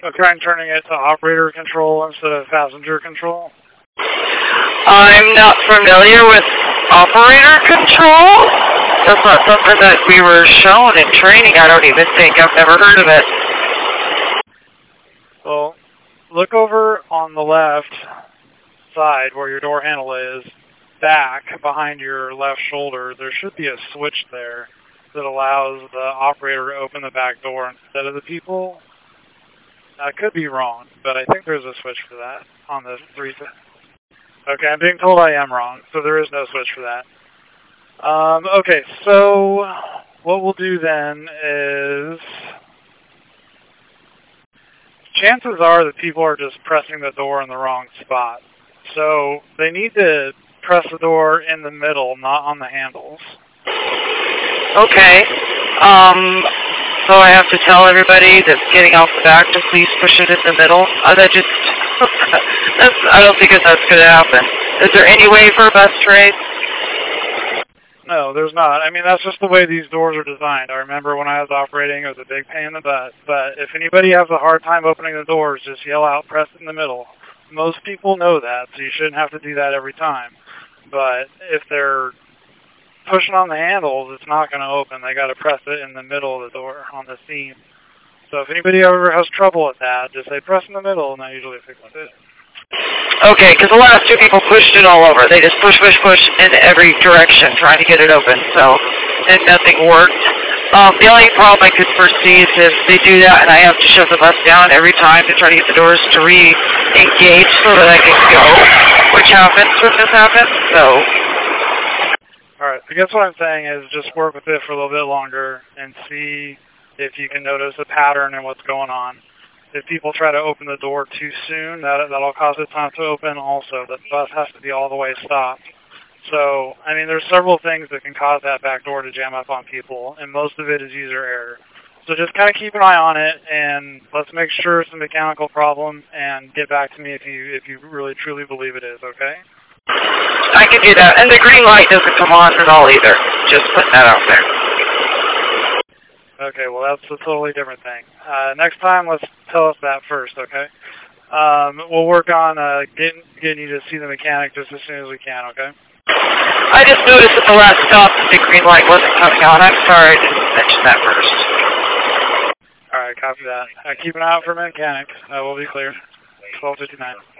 try and turning it to operator control instead of passenger control? I'm not familiar with operator control. That's not something that we were shown in training, I don't even think. I've never heard of it. Well, look over on the left side where your door handle is, back behind your left shoulder. There should be a switch there that allows the operator to open the back door instead of the people. I could be wrong, but I think there's a switch for that on the 3. Okay, I'm being told I am wrong, so there is no switch for that. Okay, so what we'll do then is, chances are that people are just pressing the door in the wrong spot. So they need to press the door in the middle, not on the handles. Okay. So I have to tell everybody that's getting off the back to please push it in the middle? I don't think that's going to happen. Is there any way for a bus trade? No, there's not. I mean, that's just the way these doors are designed. I remember when I was operating, it was a big pain in the butt. But if anybody has a hard time opening the doors, just yell out, press it in the middle. Most people know that, so you shouldn't have to do that every time. But if they're pushing on the handles, it's not going to open. They got to press it in the middle of the door on the seam. So if anybody ever has trouble with that, just say press in the middle, and that usually fixes it. Okay, because the last 2 people pushed it all over. They just push in every direction trying to get it open, so and nothing worked. The only problem I could foresee is if they do that and I have to shove the bus down every time to try to get the doors to re-engage so that I can go, which happens when this happens, so. Alright, I guess what I'm saying is just work with it for a little bit longer and see if you can notice a pattern in what's going on. If people try to open the door too soon, that'll cause it not to open also. The bus has to be all the way stopped. So, I mean, there's several things that can cause that back door to jam up on people, and most of it is user error. So just kind of keep an eye on it, and let's make sure it's a mechanical problem, and get back to me if you really truly believe it is, okay? I can do that. And the green light doesn't come on at all either. Just putting that out there. Okay, well, that's a totally different thing. Next time, let's tell us that first, okay? We'll work on getting you to see the mechanic just as soon as we can, okay? I just noticed at the last stop that the green light wasn't coming on. I'm sorry I didn't mention that first. All right, copy that. Keep an eye out for a mechanic. We'll be clear. 12:59.